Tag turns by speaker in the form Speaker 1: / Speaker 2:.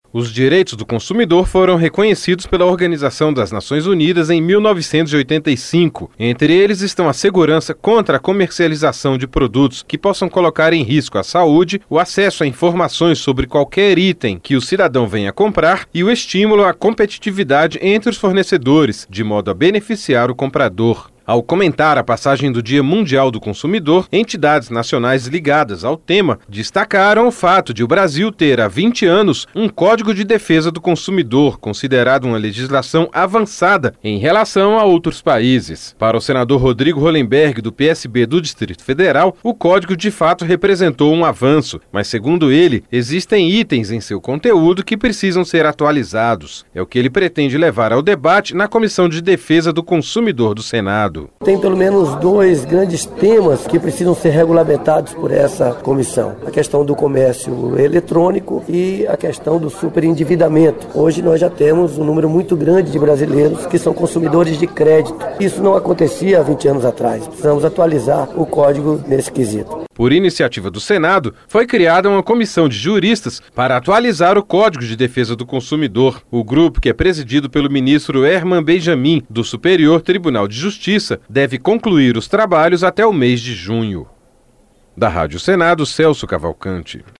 Speaker 1: Os direitos do consumidor foram reconhecidos pela Organização das Nações Unidas em 1985. Entre eles estão a segurança contra a comercialização de produtos que possam colocar em risco a saúde, o acesso a informações sobre qualquer item que o cidadão venha comprar e o estímulo à competitividade entre os fornecedores, de modo a beneficiar o comprador. Ao comentar a passagem do Dia Mundial do Consumidor, entidades nacionais ligadas ao tema destacaram o fato de o Brasil ter há 20 anos um Código de Defesa do Consumidor, considerado uma legislação avançada em relação a outros países. Para o senador Rodrigo Hollenberg, do PSB do Distrito Federal, o código de fato representou um avanço, mas segundo ele, existem itens em seu conteúdo que precisam ser atualizados. É o que ele pretende levar ao debate na Comissão de Defesa do Consumidor do Senado.
Speaker 2: Tem pelo menos dois grandes temas que precisam ser regulamentados por essa comissão. A questão do comércio eletrônico e a questão do superendividamento. Hoje nós já temos um número muito grande de brasileiros que são consumidores de crédito. Isso não acontecia há 20 anos atrás. Precisamos atualizar o código nesse quesito.
Speaker 1: Por iniciativa do Senado, foi criada uma comissão de juristas para atualizar o Código de Defesa do Consumidor. O grupo, que é presidido pelo ministro Herman Benjamin, do Superior Tribunal de Justiça, deve concluir os trabalhos até o mês de junho. Da Rádio Senado, Celso Cavalcante.